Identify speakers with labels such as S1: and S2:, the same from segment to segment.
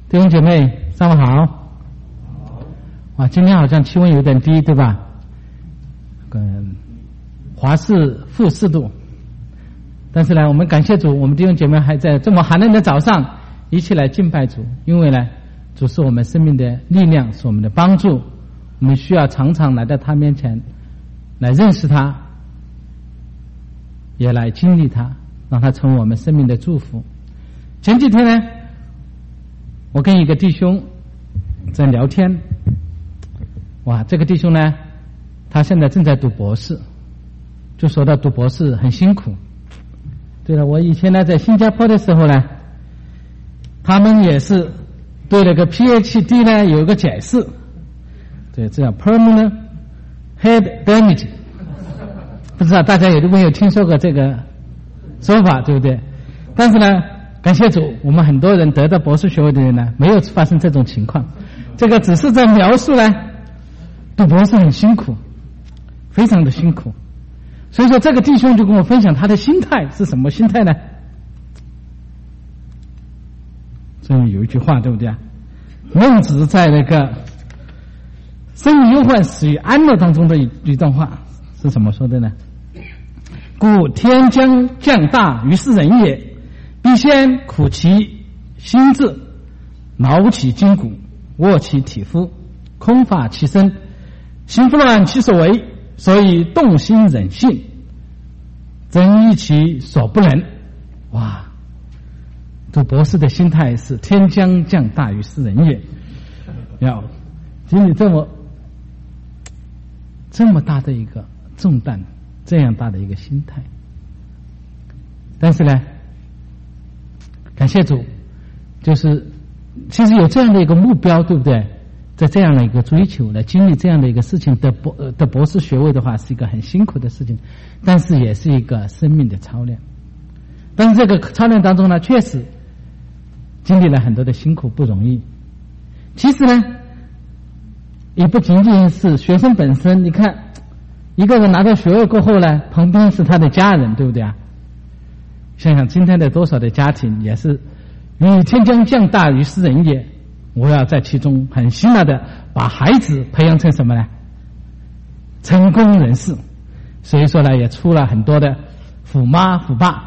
S1: 弟兄姐妹，上午好。哇，今天好像气温有点低，对吧？华氏-4度。但是呢，我们感谢主，我们弟兄姐妹还在这么寒冷的早上一起来敬拜主，因为呢，主是我们生命的力量，是我们的帮助。我们需要常常来到他面前，来认识他，也来经历他，让他成为我们生命的祝福。前几天呢，我跟一个弟兄在聊天，哇，这个弟兄呢，他现在正在读博士，就说到读博士很辛苦。对了，我以前呢在新加坡的时候呢，他们也是对那个 PhD 呢有一个解释，对，这叫 permanent head damage， 不知道大家有没有听说过这个说法，对不对？但是呢，感谢主，我们很多人得到博士学位的人呢，没有发生这种情况。这个只是在描述呢，读博士很辛苦，非常的辛苦。所以说，这个弟兄就跟我分享他的心态是什么心态呢？这里有一句话，对不对啊？孟子在那个“生于忧患，死于安乐”当中的一段话是怎么说的呢？故天将降大于斯人也，必先苦其心志，劳其筋骨，卧其体肤，空乏其身，行拂乱其所为，所以动心忍性，增益其所不能。哇，读博士的心态是天将降大于斯人也，要经历这么大的一个重担，这样大的一个心态。但是呢，感谢主，就是其实有这样的一个目标，对不对？在这样的一个追求来经历这样的一个事情的博士学位的话，是一个很辛苦的事情，但是也是一个生命的操练。但是这个操练当中呢，确实经历了很多的辛苦，不容易。其实呢，也不仅仅是学生本身，你看一个人拿到学位过后呢，旁边是他的家人，对不对啊？想想今天的多少的家庭也是与天将降大于斯人也，我要在其中很辛辣的把孩子培养成什么呢？成功人士。所以说呢，也出了很多的虎妈虎爸。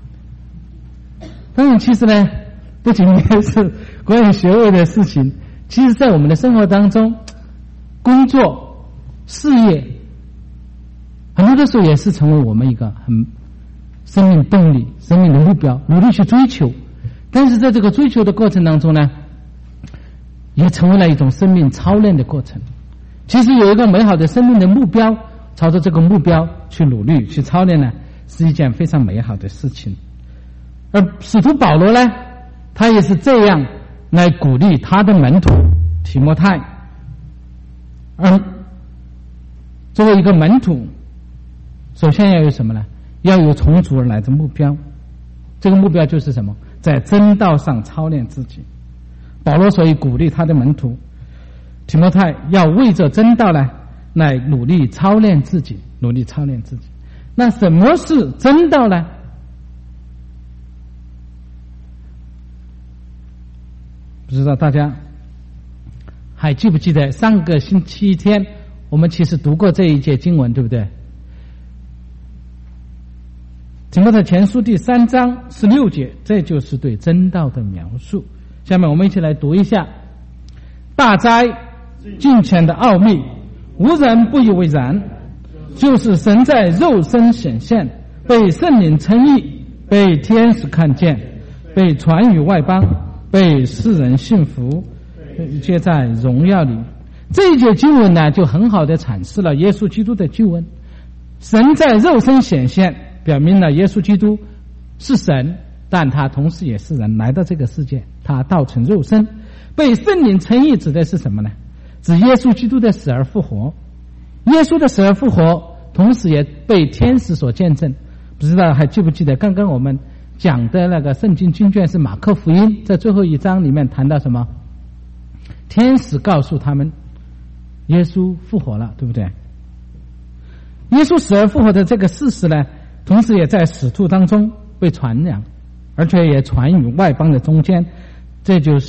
S1: 当然其实呢，不仅仅是关于学位的事情，其实在我们的生活当中，工作事业很多的时候也是成为我们一个很生命动力、生命的目标，努力去追求。但是在这个追求的过程当中呢，也成为了一种生命操练的过程。其实有一个美好的生命的目标，朝着这个目标去努力去操练呢，是一件非常美好的事情。而使徒保罗呢，他也是这样来鼓励他的门徒提摩太。而作为一个门徒，首先要有什么呢？要有从主而来的目标。这个目标就是什么？在真道上操练自己。保罗所以鼓励他的门徒提摩太要为着真道呢，来努力操练自己，努力操练自己。那什么是真道呢？不知道大家还记不记得上个星期天我们其实读过这一节经文，对不对？提摩太前书第3章16节，这就是对真道的描述。下面我们一起来读一下：大哉敬虔的奥秘，无人不以为然，就是神在肉身显现，被圣灵称义，被天使看见，被传于外邦，被世人信服，皆在荣耀里。这一节经文呢，就很好的阐释了耶稣基督的救恩。神在肉身显现，表明了耶稣基督是神，但他同时也是人，来到这个世界，他道成肉身。被圣灵称义指的是什么呢？指耶稣基督的死而复活。耶稣的死而复活，同时也被天使所见证。不知道还记不记得刚刚我们讲的那个圣经经卷是马可福音，在最后一章里面谈到什么？天使告诉他们耶稣复活了，对不对？耶稣死而复活的这个事实呢，同时也在使徒当中被传扬，而且也传于外邦的中间。这就是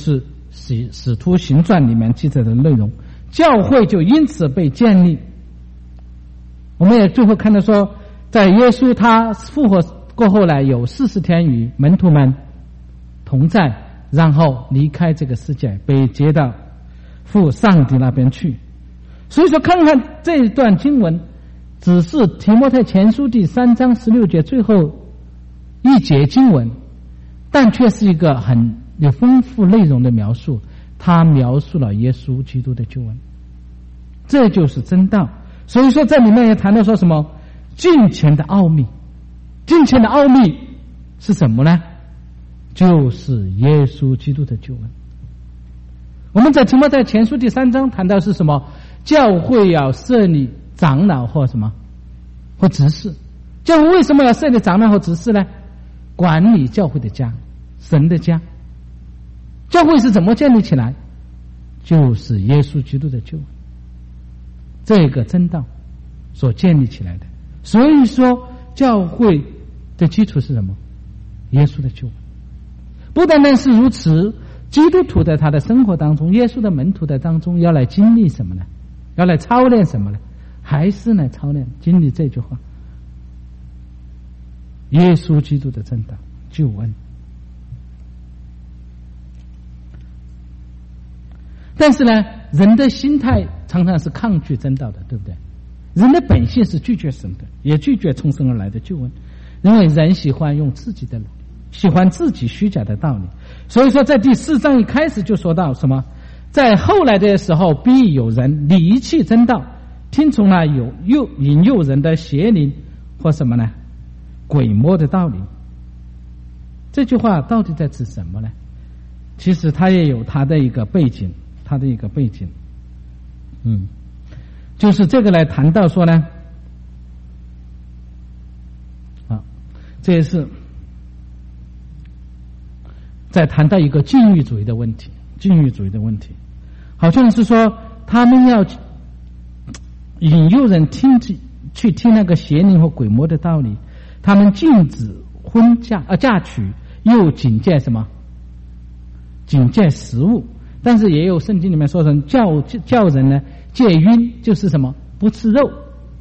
S1: 使徒行传里面记载的内容，教会就因此被建立。我们也最后看到说，在耶稣他复活过后来有40天与门徒们同在，然后离开这个世界，被接到父上帝那边去。所以说看看这一段经文，只是提摩太前书第3章16节最后一节经文，但却是一个很有丰富内容的描述。他描述了耶稣基督的救恩，这就是真道。所以说在里面也谈到说什么敬虔的奥秘。敬虔的奥秘是什么呢？就是耶稣基督的救恩。我们在提摩太前书第3章谈到是什么？教会要设立长老或什么或执事。教会为什么要设立长老或执事呢？管理教会的家，神的家。教会是怎么建立起来？就是耶稣基督的救恩，这个真道所建立起来的。所以说教会的基础是什么？耶稣的救恩。不单单是如此，基督徒在他的生活当中，耶稣的门徒的当中要来经历什么呢？要来操练什么呢？还是来操练经历这句话，耶稣基督的真道救恩。但是呢，人的心态常常是抗拒真道的，对不对？人的本性是拒绝神的，也拒绝从神而来的救恩，因为人喜欢用自己的努力，喜欢自己虚假的道理。所以说在第4章一开始就说到什么，在后来的时候必有人离弃真道，听从了引诱人的邪灵或什么呢？鬼魔的道理。这句话到底在指什么呢？其实它也有它的一个背景，就是这个来谈到说呢，这也是在谈到一个禁欲主义的问题。好像是说他们要引诱人去听那个邪灵和鬼魔的道理，他们禁止嫁娶，又警戒什么？警戒食物。但是也有圣经里面说成叫人呢戒晕，就是什么？不吃肉。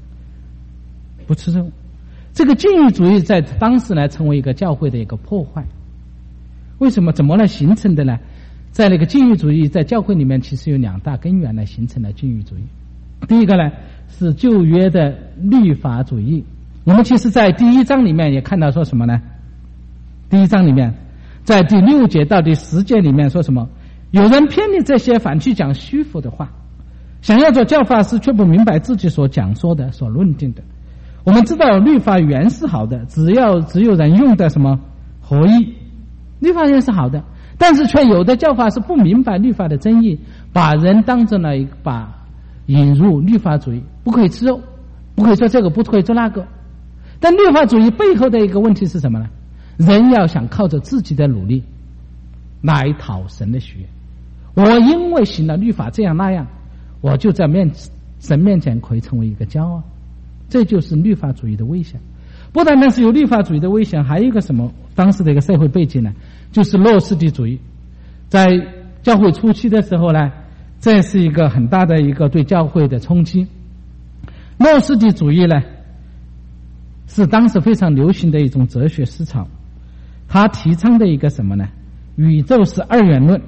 S1: 这个禁欲主义在当时呢成为一个教会的一个破坏。为什么？怎么来形成的呢？在那个禁欲主义在教会里面其实有2大根源来形成了禁欲主义。第一个呢是旧约的律法主义。我们其实在第1章里面也看到说什么呢？第1章里面在第6节到第10节里面说什么？有人偏离这些，反去讲虚浮的话，想要做教法师，却不明白自己所讲说的、所论定的。我们知道律法原是好的，只有人用的什么合意，律法原是好的，但是却有的教法是不明白律法的真意，把人当成了引入律法主义，不可以吃肉，不可以做这个，不可以做那个。但律法主义背后的一个问题是什么呢？人要想靠着自己的努力来讨神的喜悦。我因为行了律法这样那样，我就在神面前可以成为一个骄傲。这就是律法主义的危险。不单单是有律法主义的危险，还有一个什么？当时的一个社会背景呢，就是诺斯底主义。在教会初期的时候呢，这是一个很大的一个对教会的冲击。诺斯底主义呢是当时非常流行的一种哲学思潮，他提倡的一个什么呢？宇宙是二元论。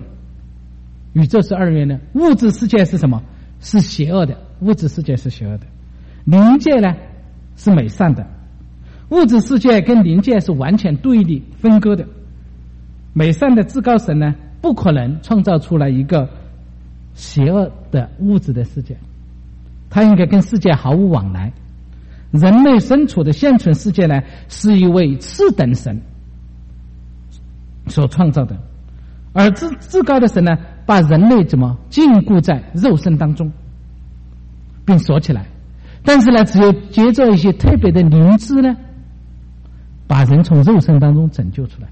S1: 物质世界是什么？是邪恶的，灵界呢是美善的。物质世界跟灵界是完全对立分割的。美善的至高神呢不可能创造出来一个邪恶的物质的世界，他应该跟世界毫无往来。人类身处的现存世界呢是一位次等神所创造的，而至高的神呢把人类怎么禁锢在肉身当中并锁起来，但是呢只有借着一些特别的灵知呢把人从肉身当中拯救出来，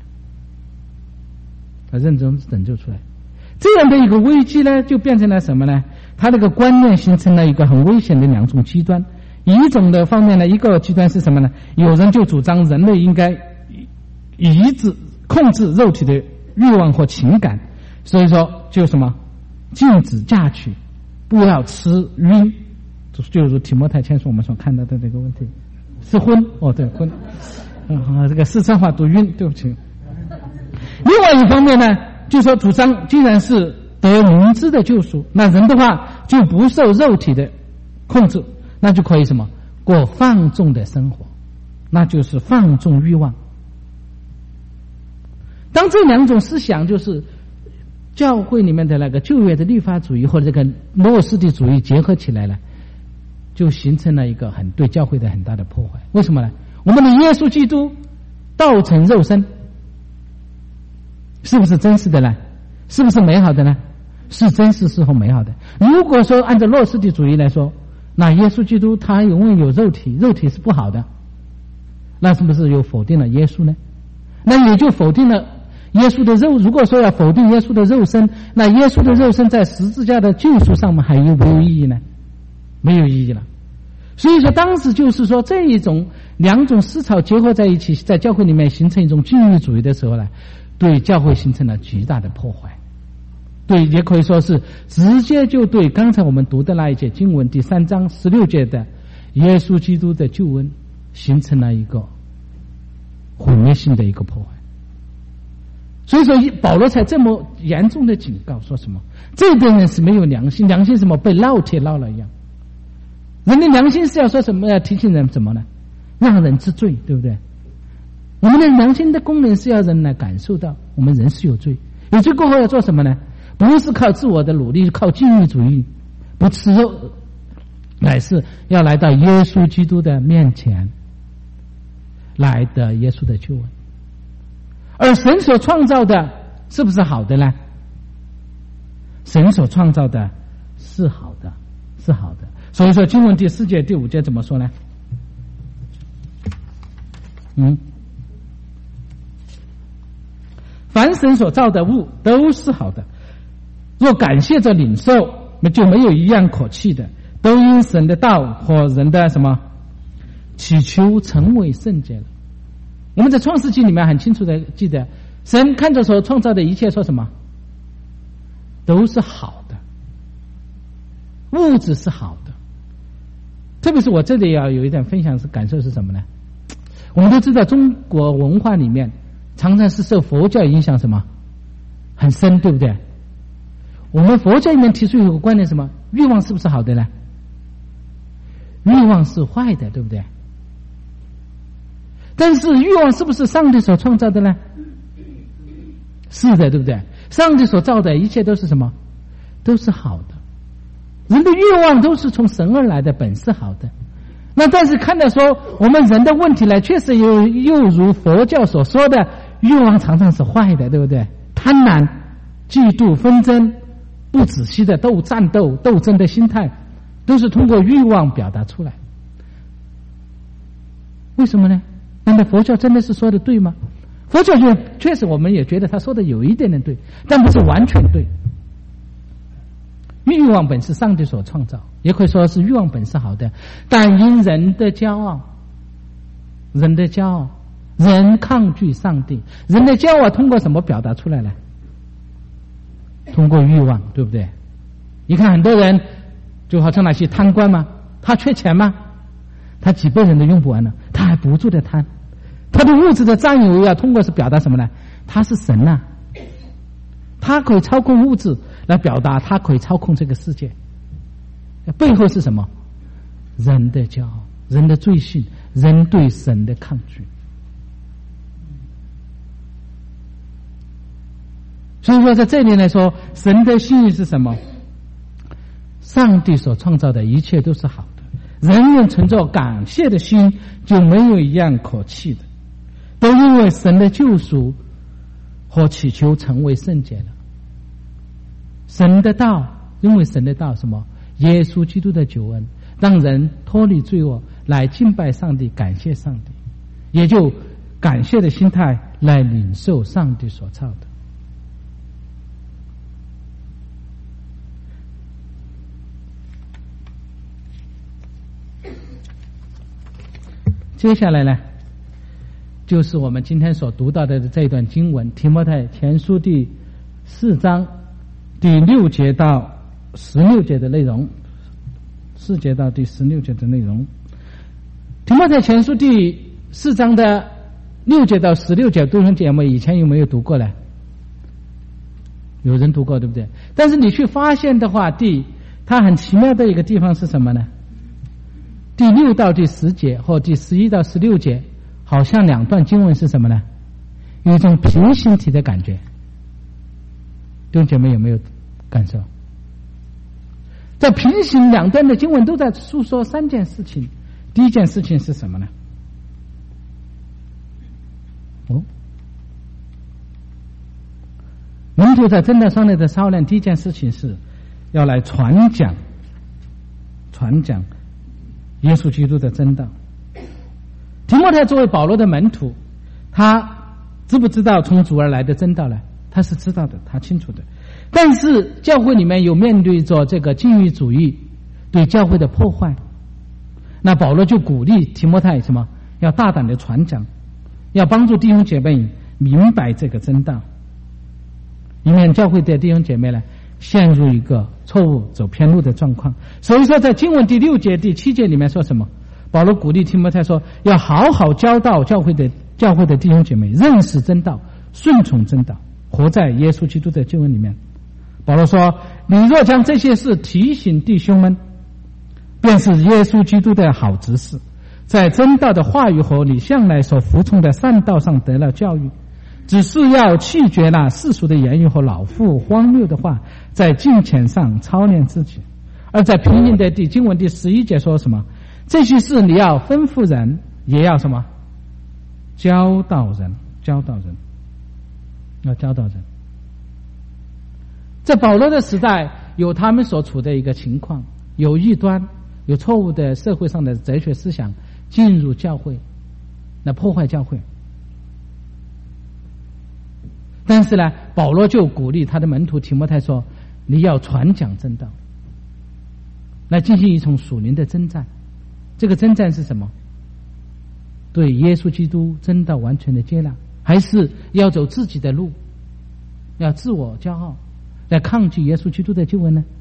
S1: 这样的一个危机呢就变成了什么呢？他这个观念形成了一个很危险的2种极端。一种的方面呢，一个极端是什么呢？有人就主张人类应该控制肉体的欲望或情感，所以说就什么禁止嫁娶，不要吃晕，就如提摩太前书我们所看到的这个问题，是婚对婚，这个四川话读晕，对不起。另外一方面呢，就说主张既然是得明知的救赎，那人的话就不受肉体的控制，那就可以什么过放纵的生活，那就是放纵欲望。当这两种思想就是教会里面的那个旧约的律法主义和这个诺斯底主义结合起来了，就形成了一个对教会的很大的破坏。为什么呢？我们的耶稣基督道成肉身，是不是真实的呢？是不是美好的呢？是真实是和美好的。如果说按照诺斯底主义来说，那耶稣基督他永远有肉体，肉体是不好的，那是不是又否定了耶稣呢？那也就否定了耶稣的肉。如果说要否定耶稣的肉身，那耶稣的肉身在十字架的救赎上面还有没有意义呢？没有意义了。所以说当时就是说这一种两种思潮结合在一起，在教会里面形成一种禁欲主义的时候呢，对教会形成了巨大的破坏。对，也可以说是直接就对刚才我们读的那一节经文第3章16节的耶稣基督的救恩形成了一个毁灭性的一个破坏。所以说保罗才这么严重的警告，说什么这边人是没有良心，良心什么被烙铁烙了一样。人的良心是要说什么？要提醒人什么呢？让人知罪，对不对？我们的良心的功能是要人来感受到我们人是有罪，有罪过后要做什么呢？不是靠自我的努力，靠禁欲主义，不吃肉，乃是要来到耶稣基督的面前，来得耶稣的救恩。而神所创造的是不是好的呢？神所创造的是好的，是好的。所以说经文第4节第5节怎么说呢？凡神所造的物都是好的，若感谢着领受，就没有一样可弃的，都因神的道和人的什么祈求成为圣洁了。我们在创世纪里面很清楚的记得，神看着所创造的一切说什么？都是好的，物质是好的。特别是我这里要有一点分享是感受是什么呢？我们都知道中国文化里面常常是受佛教影响什么很深，对不对？我们佛教里面提出一个观念，什么欲望是不是好的呢？欲望是坏的，对不对？但是欲望是不是上帝所创造的呢？是的，对不对？上帝所造的一切都是什么？都是好的。人的欲望都是从神而来的，本是好的。那但是看到说我们人的问题呢，确实又如佛教所说的，欲望常常是坏的，对不对？贪婪、嫉妒、纷争、不仔细的战斗、斗争的心态，都是通过欲望表达出来。为什么呢？难道佛教真的是说的对吗？佛教确实我们也觉得他说的有一点点对，但不是完全对。欲望本是上帝所创造，也可以说是欲望本是好的，但因人的骄傲，人抗拒上帝，人的骄傲通过什么表达出来呢？通过欲望，对不对？你看很多人就好像那些贪官嘛，他缺钱吗？他几辈人都用不完了，他还不住的贪，他对物质的占有要通过是表达什么呢？他是神啊，他可以操控物质来表达他可以操控这个世界。背后是什么？人的骄傲，人的罪性，人对神的抗拒。所以说在这里来说，神的心意是什么？上帝所创造的一切都是好的，人人存着感谢的心，就没有一样可弃的，都因为神的救赎和祈求成为圣洁了。神的道，因为神的道什么？耶稣基督的救恩，让人脱离罪恶，来敬拜上帝，感谢上帝，也就感谢的心态来领受上帝所造的。接下来呢，就是我们今天所读到的这一段经文，提摩太前书第4章第6节到16节的内容，4节到第16节的内容。提摩太前书第4章的6节到16节，弟兄姐妹以前有没有读过呢？有人读过，对不对？但是你去发现的话，它很奇妙的一个地方是什么呢？第6到第10节或第11到16节，好像两段经文是什么呢？有一种平行体的感觉。弟兄姐妹有没有感受？在平行两段的经文都在诉说3件事情。第一件事情是什么呢？门徒在真道上的操练，第一件事情是要来传讲耶稣基督的真道。提摩太作为保罗的门徒，他知不知道从主而来的真道呢？他是知道的，他清楚的。但是教会里面有面对着这个禁欲主义对教会的破坏，那保罗就鼓励提摩太什么？要大胆的传讲，要帮助弟兄姐妹明白这个真道，以免教会的弟兄姐妹呢陷入一个错误走偏路的状况。所以说在经文第6节第7节里面说什么？保罗鼓励提摩太说，要好好教导教会的弟兄姐妹认识真道，顺从真道，活在耶稣基督的救恩里面。保罗说，你若将这些事提醒弟兄们，便是耶稣基督的好执事，在真道的话语和你向来所服从的善道上得了教育，只是要弃绝那世俗的言语和老妇荒谬的话，在敬虔上操练自己。而在平行的经文第11节说什么？这些事你要吩咐人，也要什么？教导人，要教导人。在保罗的时代，有他们所处的一个情况，有异端，有错误的社会上的哲学思想进入教会，来破坏教会。但是呢，保罗就鼓励他的门徒提摩太说，你要传讲真道，来进行一种属灵的征战。这个征战是什么？对耶稣基督真道完全的接纳，还是要走自己的路，要自我骄傲，来抗拒耶稣基督的救恩呢？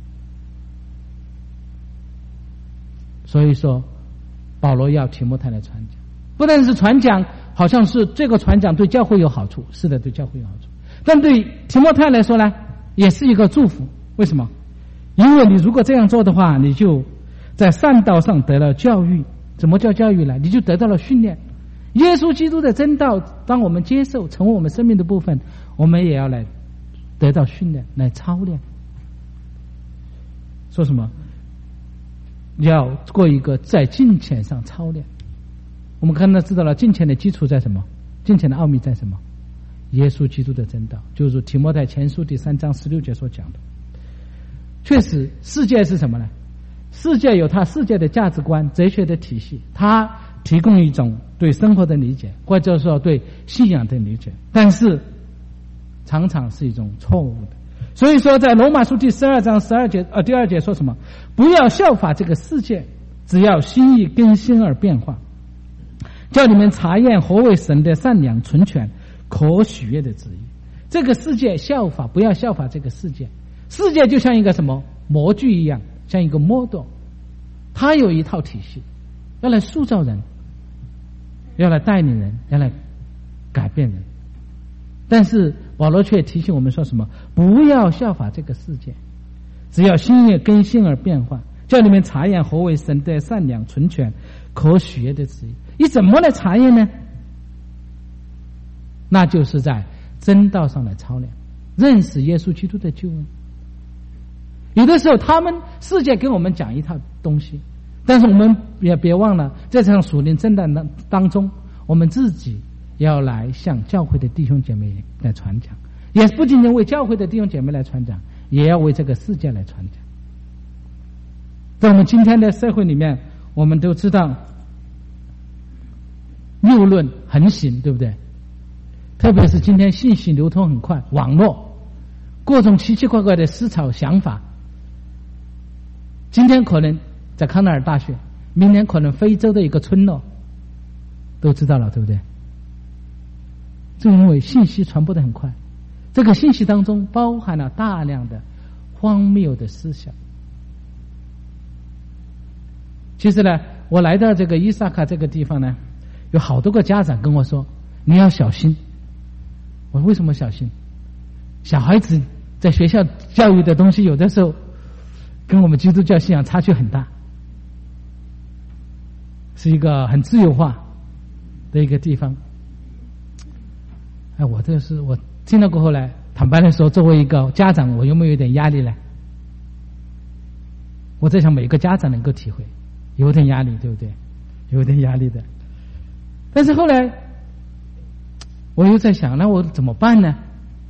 S1: 所以说保罗要提摩太来传讲，不但是传讲，好像是这个传讲对教会有好处，是的，对教会有好处，但对提摩太来说呢，也是一个祝福。为什么？因为你如果这样做的话，你就在善道上得了教育。怎么叫教育呢？你就得到了训练。耶稣基督的真道，当我们接受成为我们生命的部分，我们也要来得到训练，来操练。说什么？要过一个在敬虔上操练。我们看到知道了敬虔的基础在什么？敬虔的奥秘在什么？耶稣基督的真道，就是提摩太前书第3章16节所讲的。确实，世界是什么呢？世界有它世界的价值观、哲学的体系，它提供一种对生活的理解，或者说对信仰的理解，但是常常是一种错误的。所以说在罗马书第12章第2节说什么？不要效法这个世界，只要心意更新而变化，叫你们查验何为神的善良、纯全、可喜悦的旨意。这个世界不要效法这个世界。世界就像一个什么模具一样，像一个 model， 它有一套体系，要来塑造人，要来带领人，要来改变人。但是保罗却提醒我们说什么？不要效法这个世界，只要心意更新而变化，叫你们查验何为神的善良、纯全、可喜悦的旨意。你怎么来查验呢？那就是在真道上来操练，认识耶稣基督的救恩。有的时候世界给我们讲一套东西，但是我们也别忘了，在这场属灵征战当中，我们自己要来向教会的弟兄姐妹来传讲，也不仅仅为教会的弟兄姐妹来传讲，也要为这个世界来传讲。在我们今天的社会里面，我们都知道谬论横行，对不对？特别是今天信息流通很快，网络各种奇奇怪怪的思潮想法，今天可能在康奈尔大学，明年可能非洲的一个村落都知道了，对不对？正因为信息传播的很快， 这个信息当中包含了大量的荒谬的思想。其实呢，我来到这个伊萨卡这个地方呢，有好多个家长跟我说你要小心。我为什么小心？小孩子在学校教育的东西有的时候跟我们基督教信仰差距很大，是一个很自由化的一个地方。哎，我听了过后呢，坦白的说，作为一个家长，我有没有点压力呢？我在想每个家长能够体会，有点压力，对不对？有点压力的。但是后来我又在想，那我怎么办呢？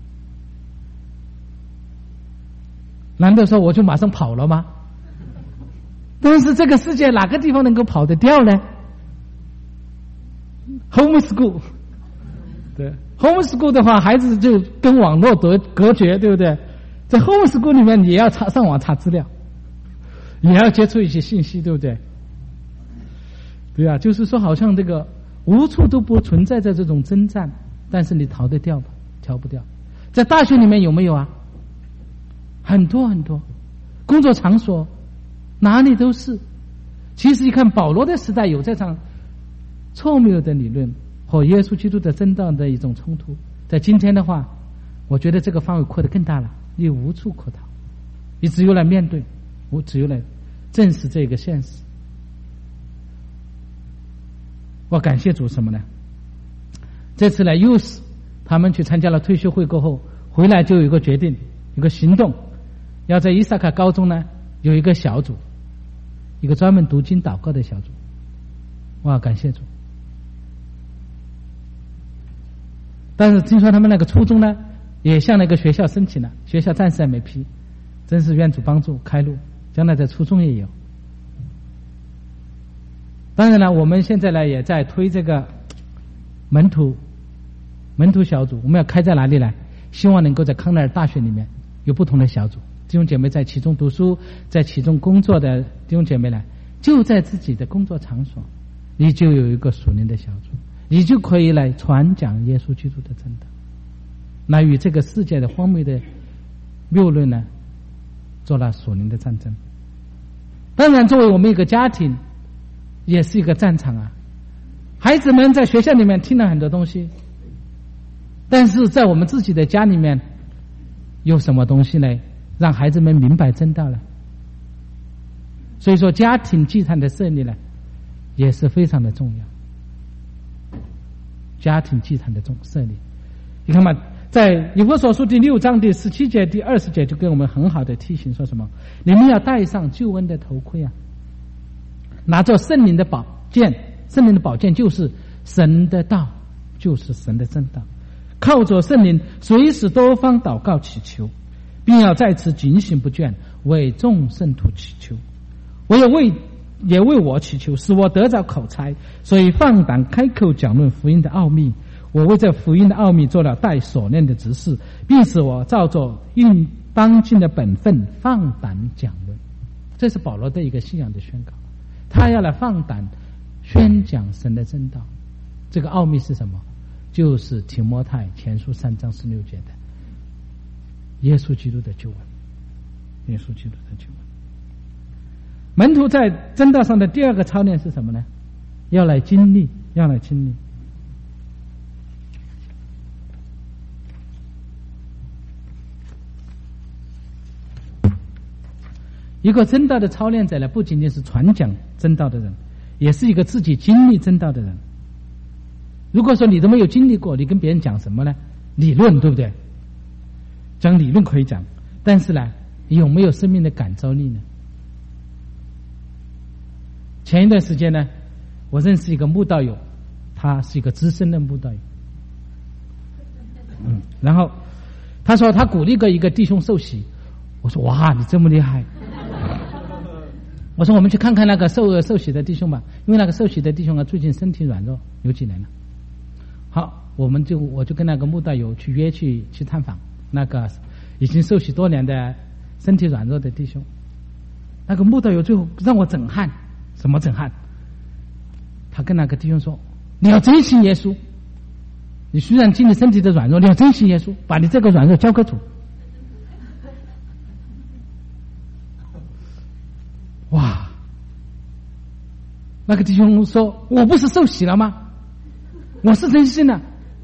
S1: 难道说我就马上跑了吗？但是这个世界哪个地方能够跑得掉呢？ homeschool， 对 homeschool 的话，孩子就跟网络隔绝，对不对？在 homeschool 里面，你也要上网查资料，也要接触一些信息，对不对？对啊，就是说，好像这个无处都不存在着这种征战，但是你逃得掉吧？逃不掉。在大学里面有没有啊？很多很多，工作场所哪里都是。其实一看保罗的时代有这场错谬的理论和耶稣基督的真道的一种冲突，在今天的话，我觉得这个范围扩得更大了，你无处可逃，你只有来面对，我只有来正视这个现实。我感谢主什么呢？这次呢，又是他们去参加了退休会过后，回来就有一个决定，有个行动，要在伊萨卡高中呢有一个小组，一个专门读经祷告的小组。哇，感谢主！但是听说他们那个初中呢，也向那个学校申请了，学校暂时还没批，真是愿主帮助开路，将来在初中也有。当然了，我们现在呢也在推这个门徒小组，我们要开在哪里呢？希望能够在康奈尔大学里面有不同的小组，弟兄姐妹在其中读书，在其中工作的弟兄姐妹呢，就在自己的工作场所，你就有一个属灵的小组，你就可以来传讲耶稣基督的真道，来与这个世界的荒谬的谬论呢做了属灵的战争。当然，作为我们一个家庭，也是一个战场啊。孩子们在学校里面听了很多东西，但是在我们自己的家里面，有什么东西呢？让孩子们明白真道了。所以说，家庭祭坛的设立呢，也是非常的重要。家庭祭坛的设立，你看嘛，在以弗所书第6章第17节、第20节就给我们很好的提醒，说什么？你们要戴上救恩的头盔啊，拿着圣灵的宝剑，圣灵的宝剑就是神的道，就是神的真道。靠着圣灵，随时多方祷告祈求，并要在此警醒不倦，为众圣徒祈求。我也为我祈求，使我得着口才，所以放胆开口讲论福音的奥秘。我为这福音的奥秘做了带所念的执事，并使我照着应当尽的本分放胆讲论。这是保罗的一个信仰的宣告，他要来放胆宣讲神的真道。这个奥秘是什么？就是提摩太前书3章16节的耶稣基督的救恩。耶稣基督的救恩。门徒在真道上的第二个操练是什么呢？要来经历，要来经历。一个真道的操练者呢，不仅仅是传讲真道的人，也是一个自己经历真道的人。如果说你都没有经历过，你跟别人讲什么呢？理论，对不对？讲理论可以讲，但是呢，有没有生命的感召力呢？前一段时间呢，我认识一个慕道友，他是一个资深的慕道友。然后他说他鼓励过一个弟兄受洗，我说哇，你这么厉害！我说我们去看看那个受洗的弟兄吧，因为那个受洗的弟兄啊，最近身体软弱，有几年了。好，我就跟那个慕道友去约去探访那个已经受洗多年的身体软弱的弟兄。那个慕道友最后让我整汗，什么整汗？他跟那个弟兄说：“你要真信耶稣。” 你虽然经历身体的软弱，你要珍惜耶稣，把你这个软弱交给主。哇！那个弟兄说：“我不是受洗了吗？我是真信的。”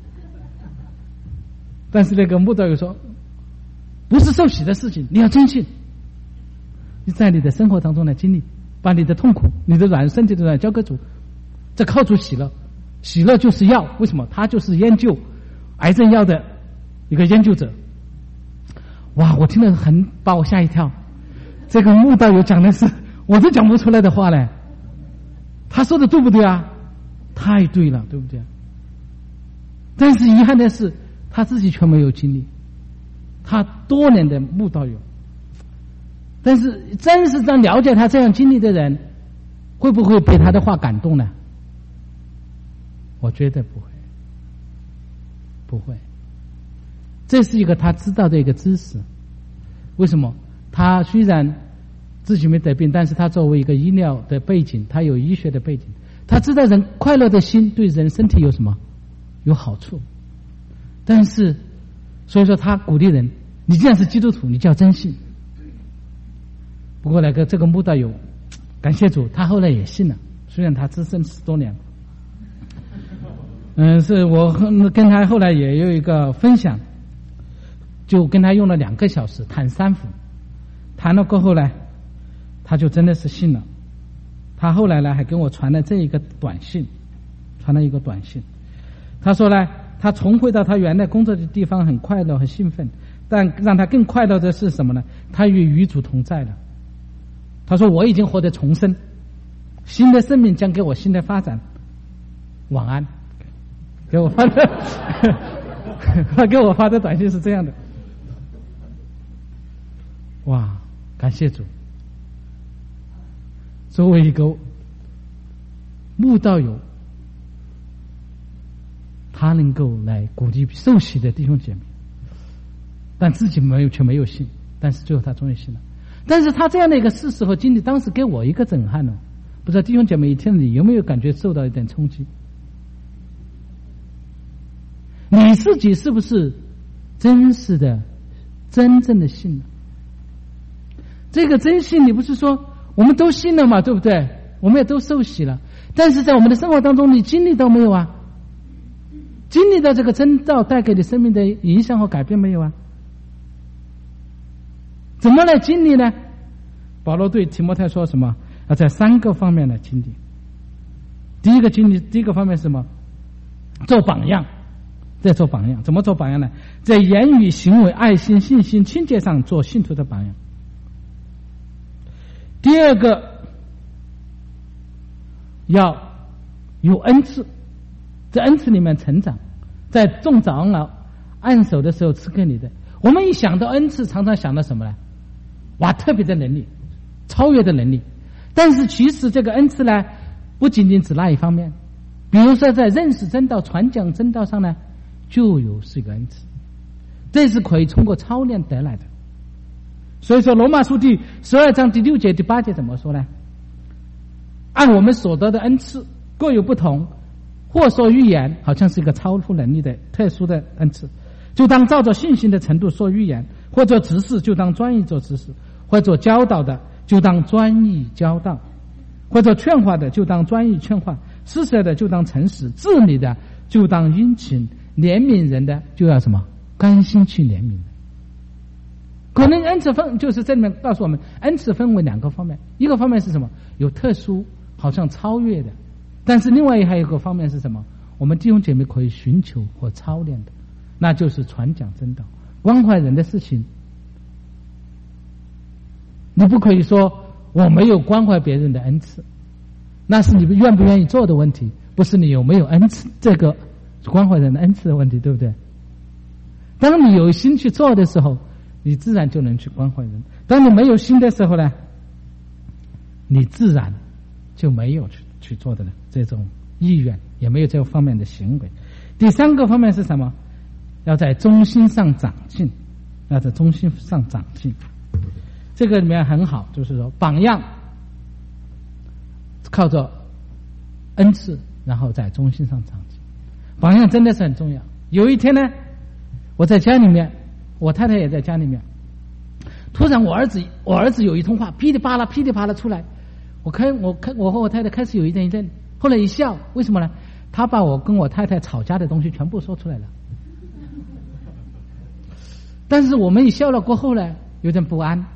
S1: 但是那个慕道友说：“不是受洗的事情，你要真信。你在你的生活当中来经历，把你的痛苦、你的身体的软交给主，这靠主喜乐。喜乐就是药，为什么？他就是研究癌症药的一个研究者。”哇！我听了把我吓一跳。这个慕道友讲的是我都讲不出来的话嘞。他说的对不对啊？太对了，对不对？但是遗憾的是，他自己却没有经历。他多年的慕道友，但是真实上了解他这样经历的人，会不会被他的话感动呢？我觉得不会，不会。这是一个他知道的一个知识。为什么？他虽然自己没得病，但是他作为一个医疗的背景，他有医学的背景，他知道人快乐的心对人身体有什么有好处。但是所以说他鼓励人，你既然是基督徒，你就要真信。不过这个慕道友，感谢主，他后来也信了，虽然他只剩10多年。是我跟他后来也有一个分享，就跟他用了2个小时谈3幅，谈了过后呢，他就真的是信了。他后来呢还跟我传了一个短信，他说呢，他重回到他原来工作的地方很快乐很兴奋，但让他更快乐的是什么呢？他与主同在了。他说：“我已经获得重生，新的生命将给我新的发展。晚安。”给我发的他给我发的短信是这样的。哇，感谢主！作为一个慕道友，他能够来鼓励受洗的弟兄姐妹，但自己却没有信，但是最后他终于信了。但是他这样的一个事实和经历，当时给我一个震撼哦。不知道弟兄姐妹一听你有没有感觉受到一点冲击？你自己是不是真实的、真正的信了？这个真信，你不是说我们都信了嘛，对不对？我们也都受洗了，但是在我们的生活当中，你经历到没有啊？经历到这个真道带给你生命的影响和改变没有啊？怎么来经历呢？保罗对提摩太说什么？要在3个方面来经历。第一个方面是什么？做榜样。在做榜样，怎么做榜样呢？在言语、行为、爱心、信心、清洁上做信徒的榜样。第二个，要有恩赐，在恩赐里面成长，在众长老按手的时候赐给你的。我们一想到恩赐，常常想到什么呢？哇，特别的能力，超越的能力。但是其实这个恩赐呢，不仅仅指那一方面。比如说在认识真道、传讲真道上呢，是一个恩赐，这是可以通过操练得来的。所以说罗马书第12章第6节第8节怎么说呢？按我们所得的恩赐各有不同，或说预言，好像是一个超乎能力的特殊的恩赐，就当照着信心的程度说预言，或者执事就当专一做执事，或者教导的就当专一教导，或者劝化的就当专一劝化，施舍的就当诚实，治理的就当殷勤，怜悯人的就要什么？甘心去怜悯人。可能恩赐分就是这里面告诉我们，恩赐分为2个方面，一个方面是什么？有特殊，好像超越的，但是另外还有一个方面是什么？我们弟兄姐妹可以寻求和操练的，那就是传讲真道，关怀人的事情。你不可以说我没有关怀别人的恩赐，那是你们愿不愿意做的问题，不是你有没有恩赐这个关怀人的恩赐的问题，对不对？当你有心去做的时候，你自然就能去关怀人。当你没有心的时候呢，你自然就没有去做的这种意愿，也没有这方面的行为。第3个方面是什么？要在忠心上长进，要在忠心上长进。这个里面很好，就是说榜样靠着恩赐，然后在忠心上长进。榜样真的是很重要。 有一天呢，我在家里面，我太太也在家里面，突然我儿子有一通话噼里啪啦出来，我和我太太开始有一阵，后来一笑，为什么呢？他把我跟我太太吵架的东西全部说出来了。但是我们一笑了过后呢，有点不安。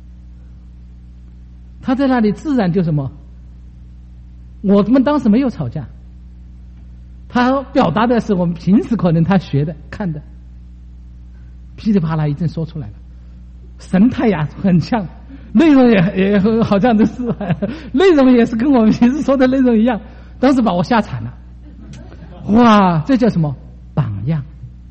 S1: 他在那里自然就什么，我们当时没有吵架，他表达的是我们平时可能他学的看的，噼里啪啦一阵说出来了，神态呀很像，内容也好像都是内容也是跟我们平时说的内容一样，当时把我吓惨了。哇，这叫什么榜样，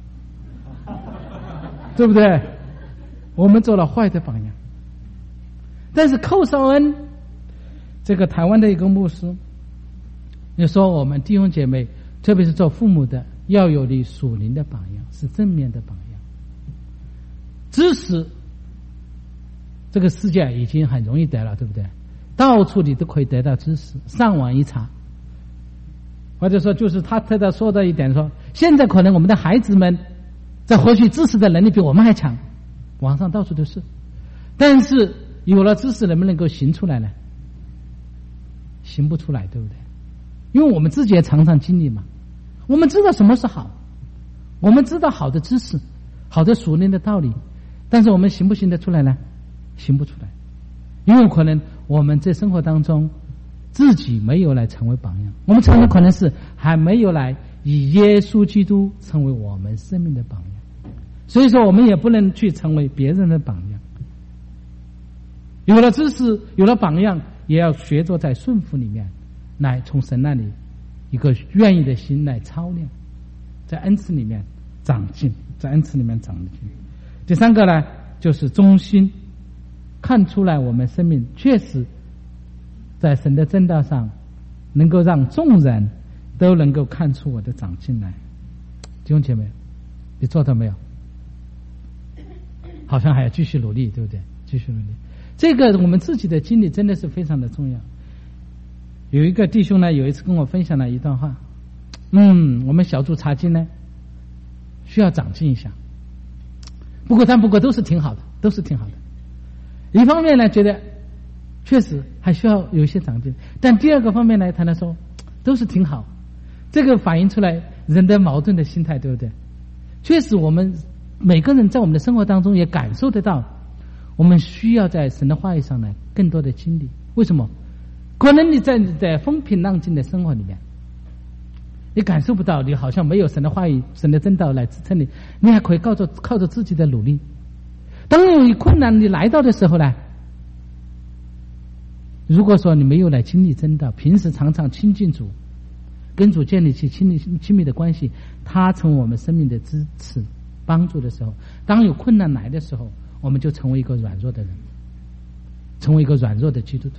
S1: 对不对？我们做了坏的榜样。但是寇绍恩这个台湾的一个牧师也说，我们弟兄姐妹特别是做父母的要有你属灵的榜样，是正面的榜样。知识这个世界已经很容易得了，对不对？到处你都可以得到知识，上网一查。或者说就是他特别说的一点，说现在可能我们的孩子们在获取知识的能力比我们还强，网上到处都是。但是有了知识能不能够行出来呢？行不出来，对不对？因为我们自己也常常经历嘛，我们知道什么是好，我们知道好的知识，好的属灵的道理，但是我们行不行得出来呢？行不出来，因为可能我们在生活当中自己没有来成为榜样，我们成为可能是还没有来以耶稣基督成为我们生命的榜样，所以说我们也不能去成为别人的榜样。有了知识，有了榜样，也要学着在顺服里面来从神那里一个愿意的心来操练，在恩赐里面长进，在恩赐里面长进。第三个呢，就是忠心，看出来我们生命确实在神的正道上能够让众人都能够看出我的长进来。弟兄姐妹，你做到没有？好像还要继续努力，对不对？继续努力。这个我们自己的经历真的是非常的重要。有一个弟兄呢，有一次跟我分享了一段话，我们小组查经呢需要长进一下，不过都是挺好的，都是挺好的。一方面呢，觉得确实还需要有一些长进，但第二个方面呢，他说都是挺好。这个反映出来人的矛盾的心态，对不对？确实我们每个人在我们的生活当中也感受得到，我们需要在神的话语上呢更多的经历。为什么？可能你在风平浪静的生活里面，你感受不到，你好像没有神的话语、神的真道来支撑你，你还可以靠着自己的努力。当有困难你来到的时候呢，如果说你没有来经历真道，平时常常亲近主，跟主建立起亲密的关系，他成为我们生命的支持帮助的时候，当有困难来的时候，我们就成为一个软弱的人，成为一个软弱的基督徒。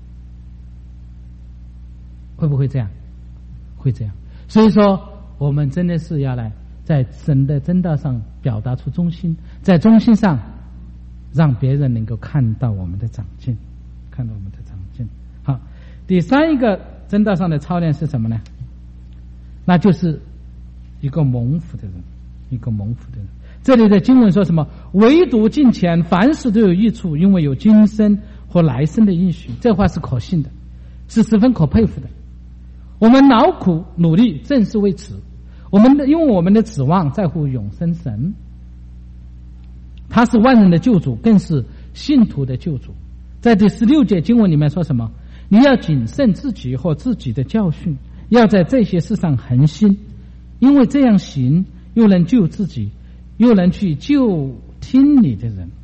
S1: 会不会这样？会这样。所以说我们真的是要来在神的真道上表达出忠心，在忠心上让别人能够看到我们的长进，看到我们的长进。好，第三一个真道上的操练是什么呢？那就是一个蒙福的人，一个蒙福的人。这里的经文说什么？唯独敬虔，凡事都有益处，因为有今生和来生的应许。这话是可信的，是十分可佩服的。我们劳苦努力正是为此，因为我们的指望在乎永生神，他是万人的救主，更是信徒的救主。在第16节经文里面说什么？你要谨慎自己和自己的教训，要在这些事上恒心，因为这样行又能救自己，又能去救听你的人。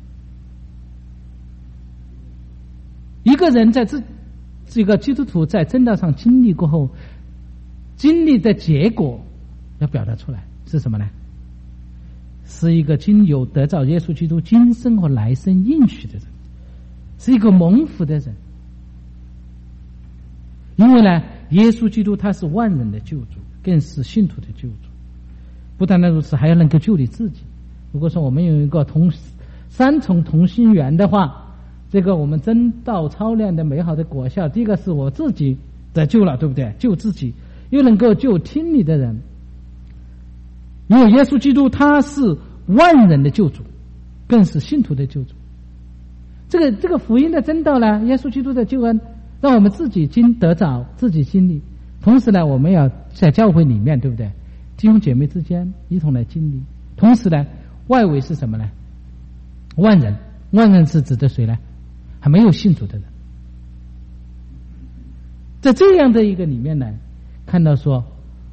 S1: 一个人在这个基督徒在真道上经历过后，经历的结果要表达出来是什么呢？是一个经有得到耶稣基督今生和来生应许的人，是一个蒙福的人。因为呢，耶稣基督他是万人的救主，更是信徒的救主。不单单如此，还要能够救你自己。如果说我们有一个三重同心圆的话，这个我们真道操练的美好的果效，第一个是我自己得救了，对不对？救自己，又能够救听你的人。 因为耶稣基督他是万人的救主，更是信徒的救主。这个福音的真道呢，耶稣基督的救恩，让我们自己经得着，自己经历。同时呢，我们要在教会里面，对不对？弟兄姐妹之间一同来经历。同时呢，外围是什么呢？万人，万人是指的谁呢？还没有信主的人。在这样的一个里面呢，看到说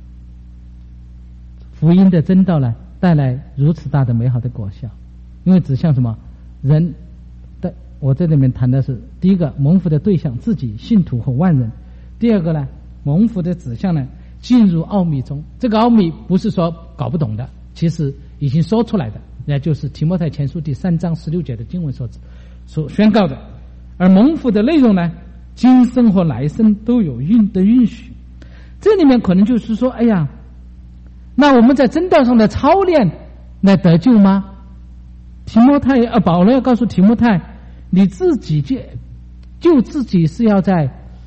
S1: 福音的真道呢，带来如此大的美好的果效。因为指向什么？人的，我在这里面谈的是第一个蒙福的对象，自己信徒和万人；第二个呢，蒙福的指向呢，进入奥秘中。这个奥秘不是说搞不懂的，其实已经说出来的，也就是提摩太前书第3章16节的经文所宣告的。而蒙福的内容呢，今生和来生都有允许。这里面可能就是说，哎呀，那我们在真道上的操练来得救吗？保罗要告诉提摩太，你自己就自己是要在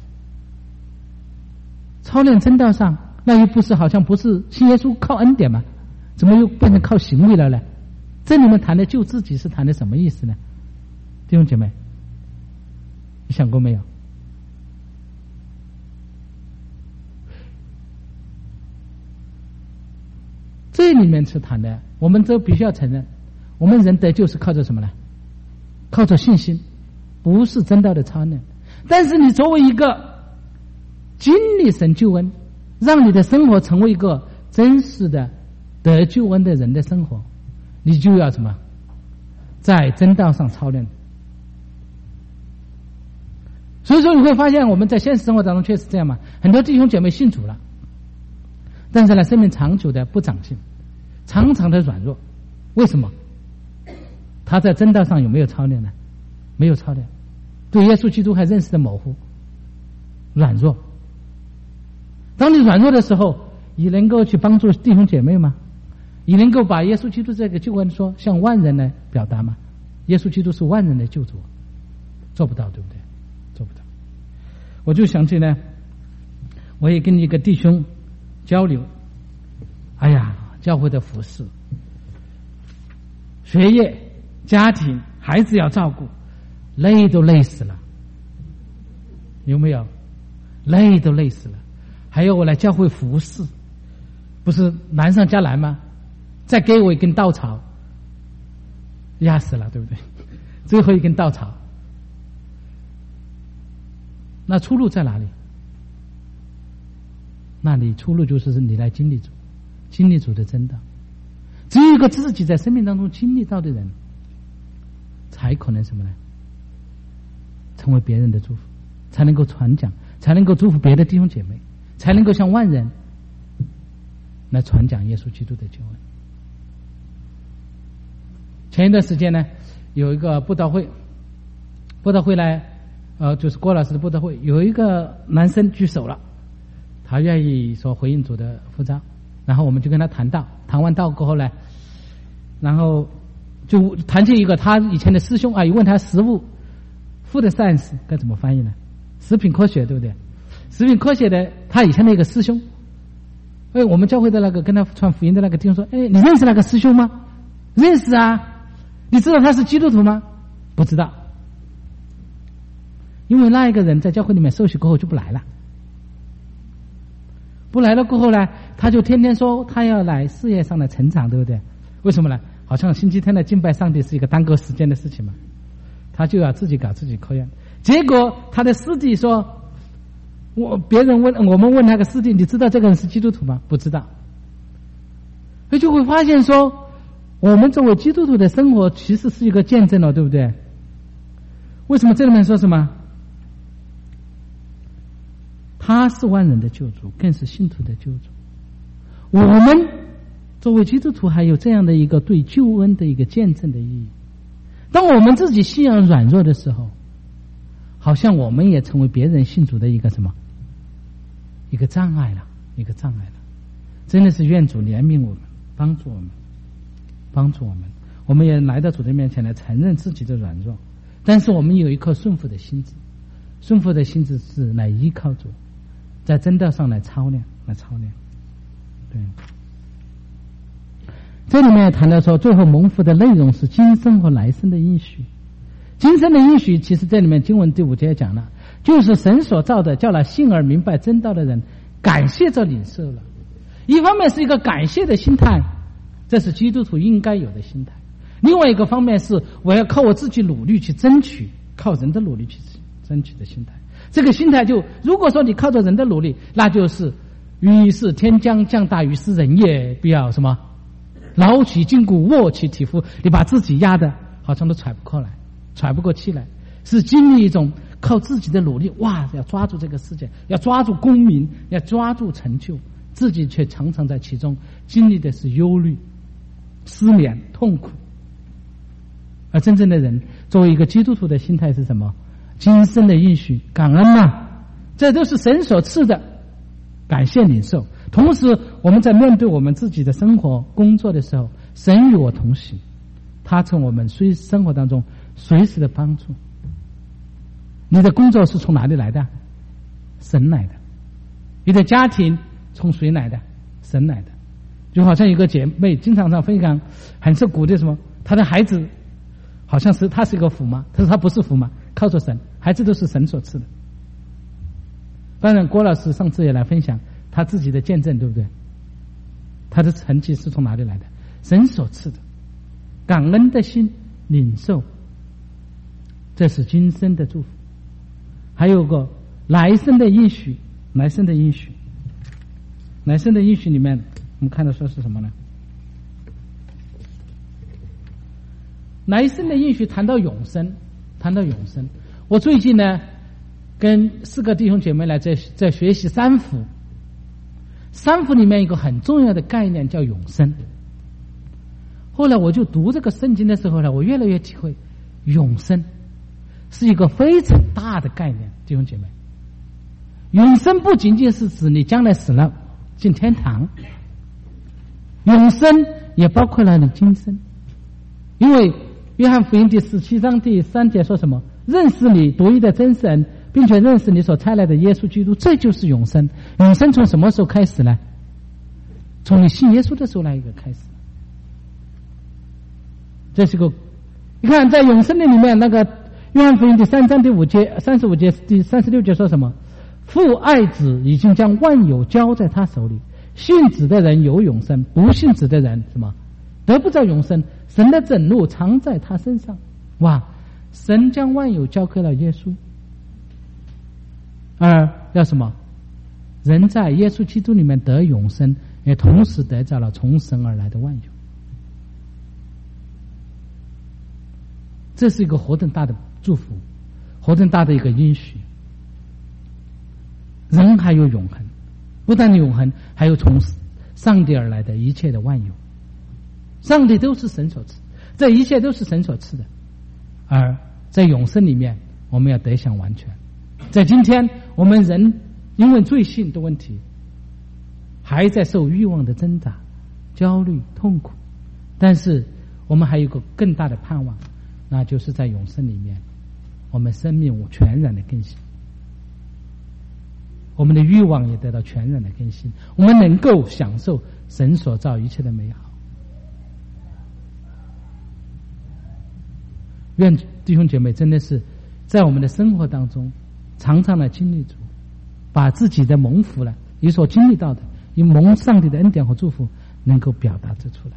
S1: 操练真道上，那又不是好像不是信耶稣靠恩典吗？怎么又变成靠行为了呢？这里面谈的救自己是谈的什么意思呢？弟兄姐妹，你想过没有？这里面是谈的，我们都必须要承认，我们人得救是靠着什么呢？靠着信心，不是真道的操练。但是你作为一个经历神救恩，让你的生活成为一个真实的得救恩的人的生活，你就要什么？在真道上操练。所以说你会发现，我们在现实生活当中确实这样嘛，很多弟兄姐妹信主了，但是呢，生命长久的不长进，常常的软弱。为什么？他在真道上有没有操练呢？没有操练，对耶稣基督还认识的模糊，软弱。当你软弱的时候，你能够去帮助弟兄姐妹吗？你能够把耶稣基督这个救恩说向万人来表达吗？耶稣基督是万人的救主，做不到，对不对？做不到。我就想起呢，我也跟一个弟兄交流，哎呀，教会的服侍、学业、家庭、孩子要照顾，累都累死了，有没有？累都累死了。还有我来教会服侍，不是难上加难吗？再给我一根稻草，压死了，对不对？最后一根稻草，那出路在哪里？那你出路就是你来经历主，经历主的真道。只有一个自己在生命当中经历到的人，才可能什么呢？成为别人的祝福，才能够传讲，才能够祝福别的弟兄姐妹，才能够向万人来传讲耶稣基督的救恩。前一段时间呢，有一个布道会呢，就是郭老师的布道会，有一个男生举手了，他愿意说回应主的呼召，然后我们就跟他谈道，谈完道过后呢，然后就谈起一个他以前的师兄啊，问他食物 food science 该怎么翻译呢？食品科学，对不对？食品科学的他以前的一个师兄，我们教会的那个跟他传福音的那个弟兄说，你认识那个师兄吗？认识啊。你知道他是基督徒吗？不知道，因为那一个人在教会里面受洗过后就不来了，不来了过后呢，他就天天说他要来事业上的成长，对不对？为什么呢？好像星期天的敬拜上帝是一个耽搁时间的事情嘛，他就要自己搞自己科研。结果他的师弟说，我们问那个师弟，你知道这个人是基督徒吗？不知道。所以就会发现说，我们作为基督徒的生活其实是一个见证了，对不对？为什么这里面说什么？他是万人的救主，更是信徒的救主。我们作为基督徒还有这样的一个对救恩的一个见证的意义。当我们自己信仰软弱的时候，好像我们也成为别人信主的一个什么？一个障碍了，一个障碍了。真的是愿主怜悯我们，帮助我们，帮助我们。我们也来到主的面前来承认自己的软弱，但是我们有一颗顺服的心智，顺服的心智是来依靠主，在真道上来操练，来操练。对， 这里面谈到说，最后蒙福的内容是今生和来生的应许。今生的应许，其实这里面经文第5节讲了，就是神所造的，叫那信而明白真道的人感谢着领受了。一方面是一个感谢的心态，这是基督徒应该有的心态；另外一个方面是我要靠我自己努力去争取，靠人的努力去争取的心态。这个心态就，如果说你靠着人的努力，那就是于是天将降大，于是人也不要什么劳其筋骨，卧其体肤，你把自己压得好像都喘不过气来，是经历一种靠自己的努力，哇，要抓住这个世界，要抓住功名，要抓住成就，自己却常常在其中经历的是忧虑、失眠、痛苦。而真正的人作为一个基督徒的心态是什么？今生的应许，感恩啊，这都是神所赐的，感谢领受。同时我们在面对我们自己的生活工作的时候，神与我同行，他从我们生活当中随时的帮助。你的工作是从哪里来的？神来的。你的家庭从谁来的？神来的。就好像一个姐妹经常上分享，很是鼓励什么，她的孩子好像是他是一个福嘛，她说他不是福嘛，靠着神，孩子都是神所赐的。当然郭老师上次也来分享他自己的见证，对不对？他的成绩是从哪里来的？神所赐的。感恩的心领受，这是今生的祝福。还有个来生的应许，来生的应许，来生的应许里面我们看到说是什么呢？来生的应许谈到永生，谈到永生。我最近呢跟4个弟兄姐妹来在学习三福，三福里面一个很重要的概念叫永生。后来我就读这个圣经的时候呢，我越来越体会永生是一个非常大的概念。弟兄姐妹，永生不仅仅是指你将来死了进天堂，永生也包括了你今生。因为约翰福音第17章第3节说什么？认识你独一的真神，并且认识你所差来的耶稣基督，这就是永生。永生从什么时候开始呢？从你信耶稣的时候来一个开始。这是个，你看在永生的里面，那个约翰福音第3章第5节、35节、第36节说什么？父爱子已经将万有交在他手里，信子的人有永生，不信子的人什么？得不到永生，神的震怒藏在他身上。哇，神将万有交给了耶稣，而要什么？人在耶稣基督里面得永生，也同时得到了从神而来的万有。这是一个何等大的祝福，何等大的一个应许。人还有永恒，不但永恒，还有从上帝而来的一切的万有。上帝都是神所赐，这一切都是神所赐的。而在永生里面，我们要得享完全。在今天我们人因为罪性的问题还在受欲望的挣扎、焦虑、痛苦，但是我们还有一个更大的盼望，那就是在永生里面我们生命全然的更新，我们的欲望也得到全然的更新，我们能够享受神所造一切的美好。愿弟兄姐妹真的是在我们的生活当中常常的经历主，把自己的蒙福了，你所经历到的，以蒙上帝的恩典和祝福能够表达得出来。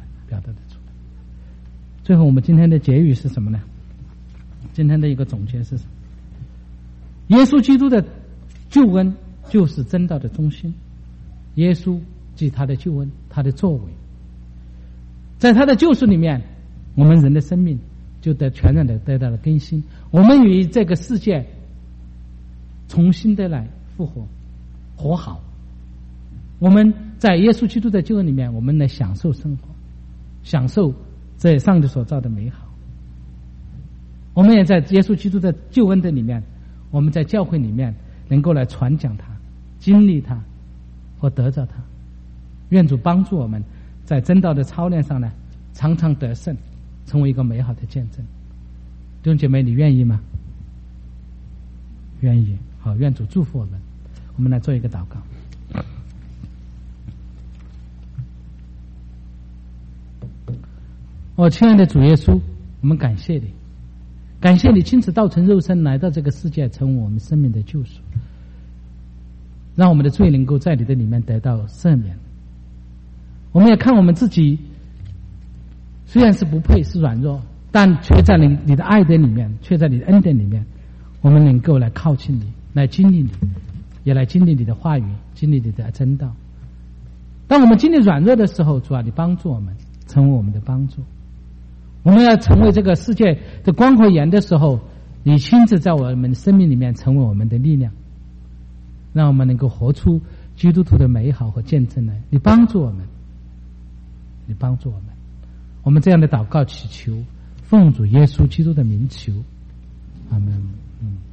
S1: 最后我们今天的结语是什么呢？今天的一个总结是什么？耶稣基督的救恩就是真道的中心，耶稣即他的救恩，他的作为，在他的救赎里面，我们人的生命就全然的得到了更新，我们与这个世界重新的来复活和好。我们在耶稣基督的救恩里面，我们来享受生活，享受这上帝所造的美好。我们也在耶稣基督的救恩的里面，我们在教会里面能够来传讲它，经历它和得着它。愿主帮助我们在真道的操练上呢，常常得胜，成为一个美好的见证。弟兄姐妹，你愿意吗？愿意。好，愿主祝福我们。我们来做一个祷告。 亲爱的主耶稣，我们感谢你，感谢你亲自道成肉身来到这个世界，成为我们生命的救赎，让我们的罪能够在你的里面得到赦免。我们也看我们自己虽然是不配，是软弱，但却在你的爱的里面，却在你的恩典里面，我们能够来靠近你，来经历你，也来经历你的话语，经历你的真道。当我们经历软弱的时候，主啊，你帮助我们，成为我们的帮助。我们要成为这个世界的光和盐的时候，你亲自在我们生命里面成为我们的力量，让我们能够活出基督徒的美好和见证来。你帮助我们，你帮助我们。我们这样的祷告祈求，奉主耶稣基督的名求，阿们。